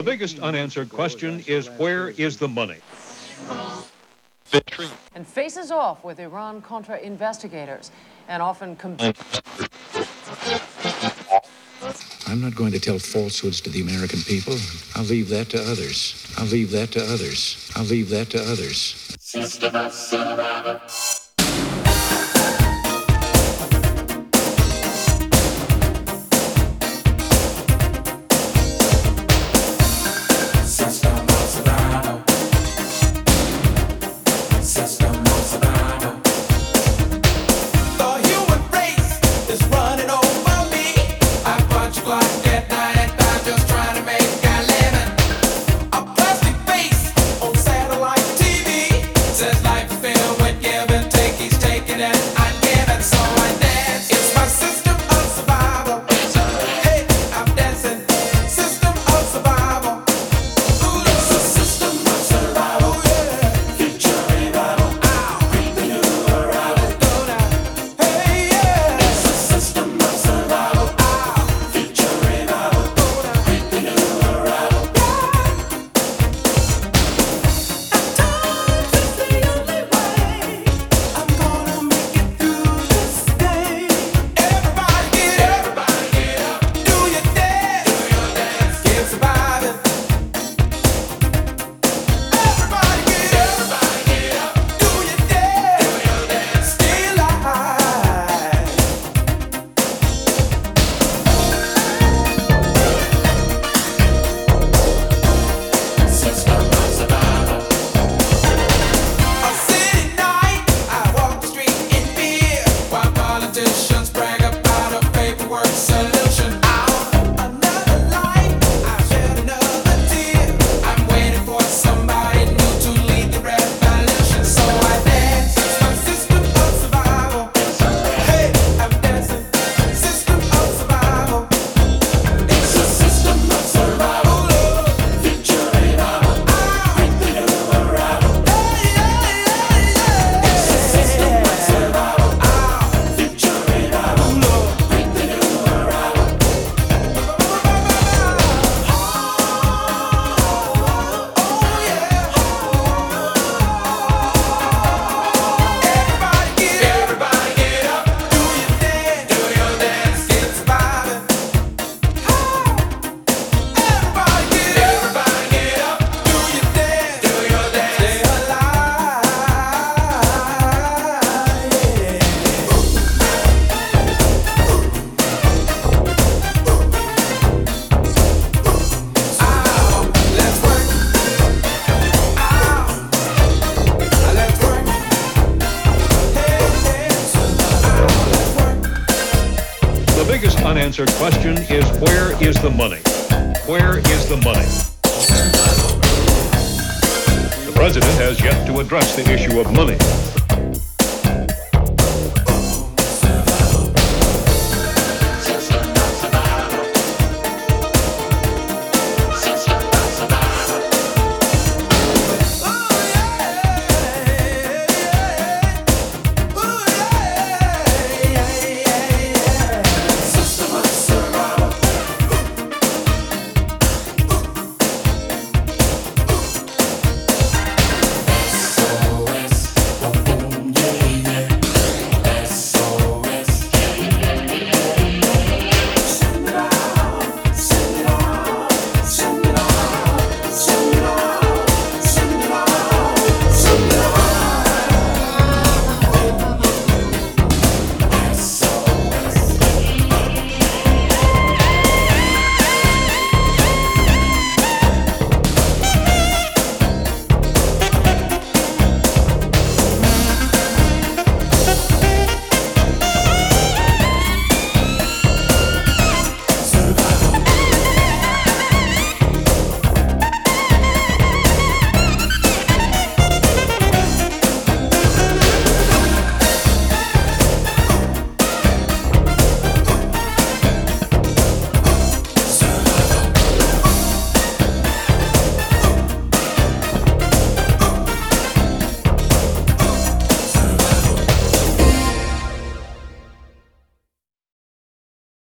The biggest unanswered question is where is the money? And faces off with Iran-Contra investigators and often I'm not going to tell falsehoods to the American people. I'll leave that to others. I'll leave that to others. I'll leave that to others. System of survival. The biggest unanswered question is where is the money? Where is the money? The president has yet to address the issue of money.